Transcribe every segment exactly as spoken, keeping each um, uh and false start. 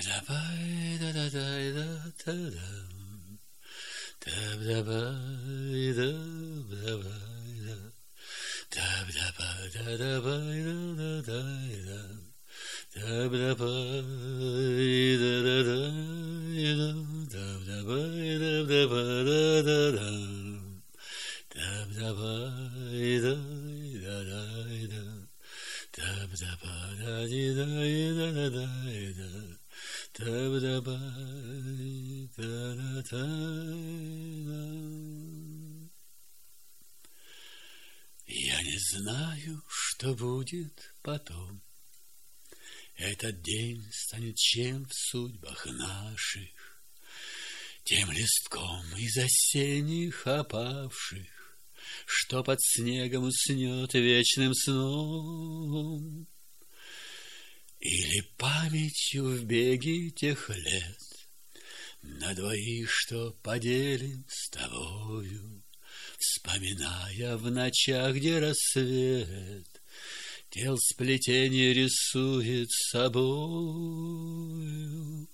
Я не знаю, что будет потом. Этот день станет чем в судьбах наших, тем листком из осенних опавших, что под снегом уснет вечным сном, или памятью в беге тех лет на двоих, что поделим с тобою, вспоминая в ночах, где рассвет тел сплетение рисует собою.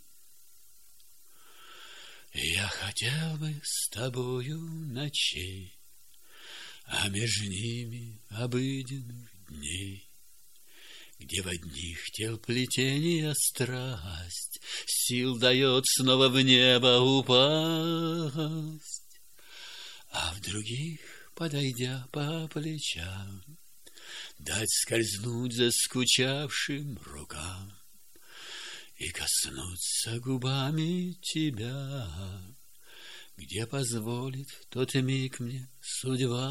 Я хотел бы с тобою ночей, а между ними обыденных дней, где в одних тел плетения страсть сил дает снова в небо упасть, а в других, подойдя по плечам, дать скользнуть заскучавшим рукам и коснуться губами тебя, где позволит в тот миг мне судьба.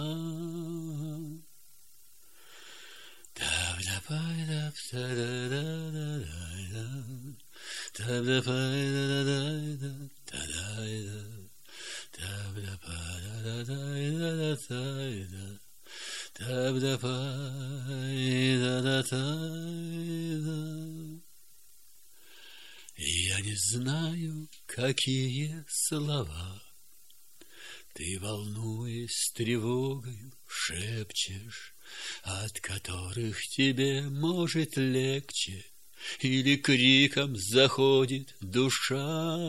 Я не знаю, какие слова ты, волнуясь с тревогой, шепчешь, от которых тебе, может, легче, или криком заходит душа.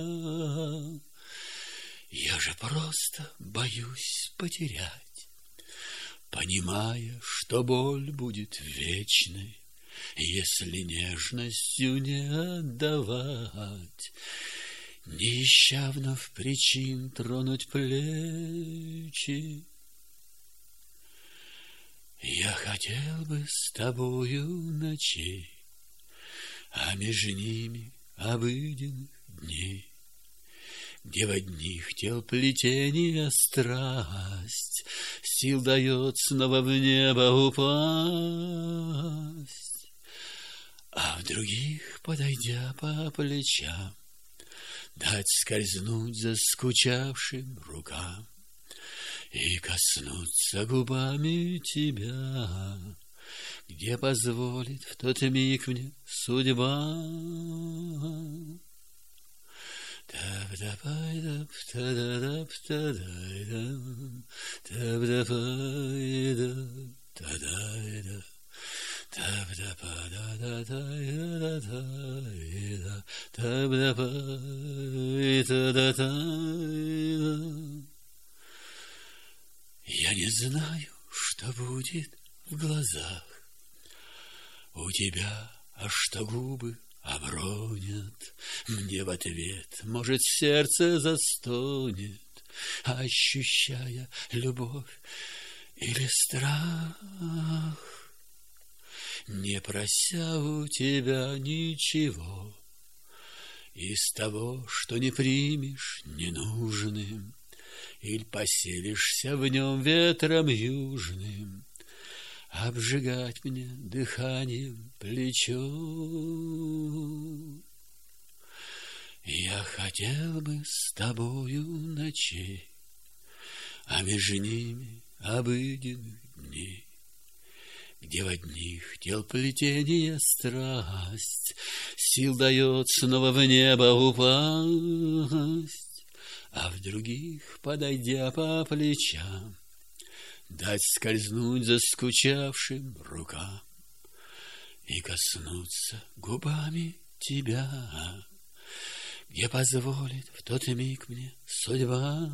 Я же просто боюсь потерять, понимая, что боль будет вечной, если нежностью не отдавать, не ища вновь причин тронуть плечи. Я хотел бы с тобою ночей, а между ними обыденных дней, где в одних тел плетения страсть сил дает снова в небо упасть, а в других, подойдя по плечам, дать скользнуть заскучавшим рукам и коснуться губами тебя, где позволит в тот миг мне судьба. Я не знаю, что будет в глазах у тебя, а что губы обронят мне в ответ, может, сердце застонет, ощущая любовь или страх, не прося у тебя ничего из того, что не примешь ненужным, или поселишься в нем ветром южным, обжигать мне дыханием плечо. Я хотел бы с тобою ночей, а между ними обыденных дней, где в одних тел плетения страсть сил дает снова в небо упасть, а в других, подойдя по плечам, дать скользнуть заскучавшим рукам и коснуться губами тебя, где позволит в тот миг мне судьба.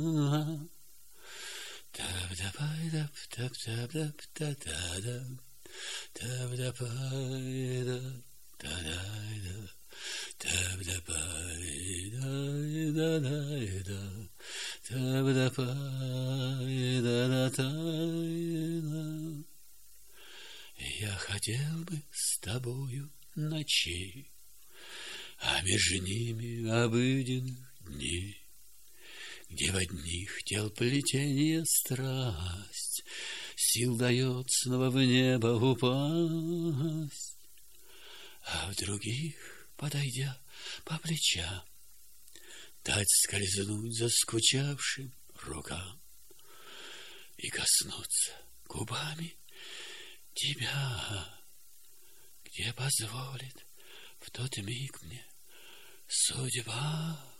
Тап-тап-тап-тап-тап-тап-та-да, тап-тап-да-да, тап-да-па-да-да-да, тап-да-па-да-да-та-да. Я хотел бы с тобою ночей, а между ними обыденных дней, где в одних тел плетение страсть сил дает снова в небо упасть, а в других, подойдя по плечам, дать скользнуть заскучавшим рукам и коснуться губами тебя, где позволит в тот миг мне судьба.